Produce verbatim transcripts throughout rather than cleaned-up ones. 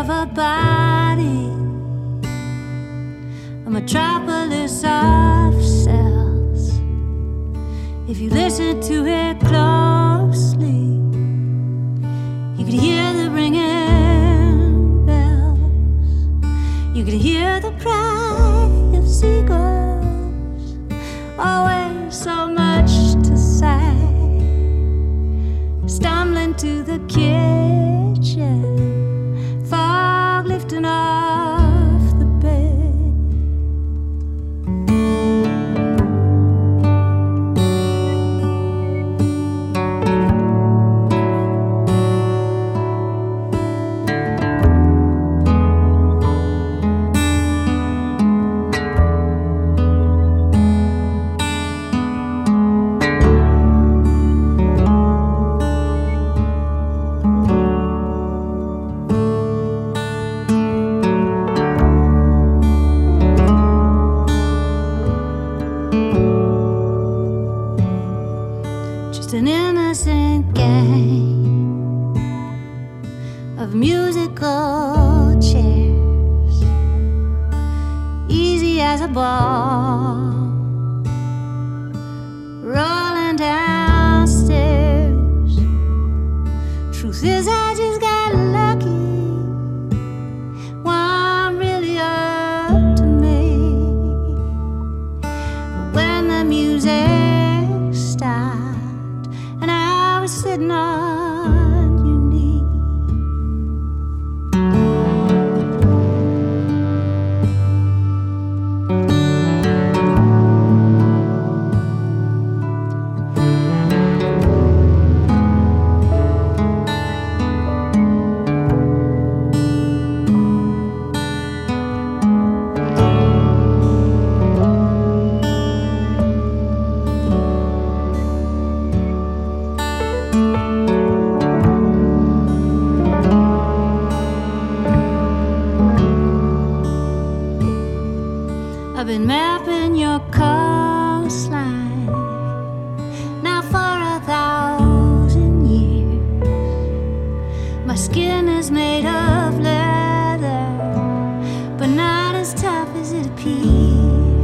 of a body, a metropolis of cells. If you listen to it closely, you could hear the ringing bells. You could hear the cry of seagulls. Always so much to say. Stumbling to the kitchen, fog lifting off the bed. An innocent game of musical chairs, easy as a ball, rolling downstairs. Truth is, I just got lucky. One really up to me. But when the music stopped, sitting on your knee. I've been mapping your coastline now for a thousand years. My skin is made of leather, but not as tough as it appears.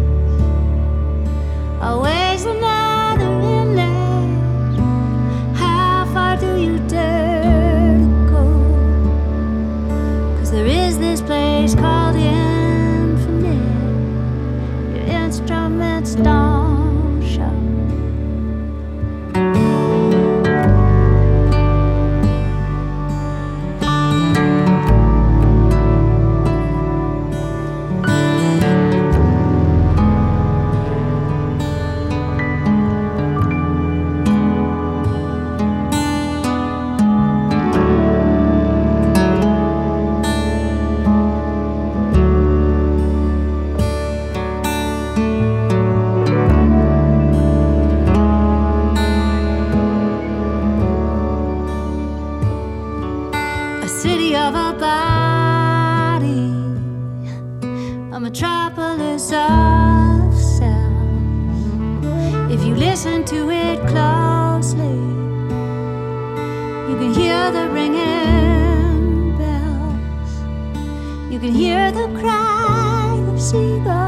Always another inlet. How far do you dare to go? 'Cause there is this place called in instruments don't show. City of a body, a metropolis of cells. If you listen to it closely, you can hear the ringing bells. You can hear the cry of seagulls.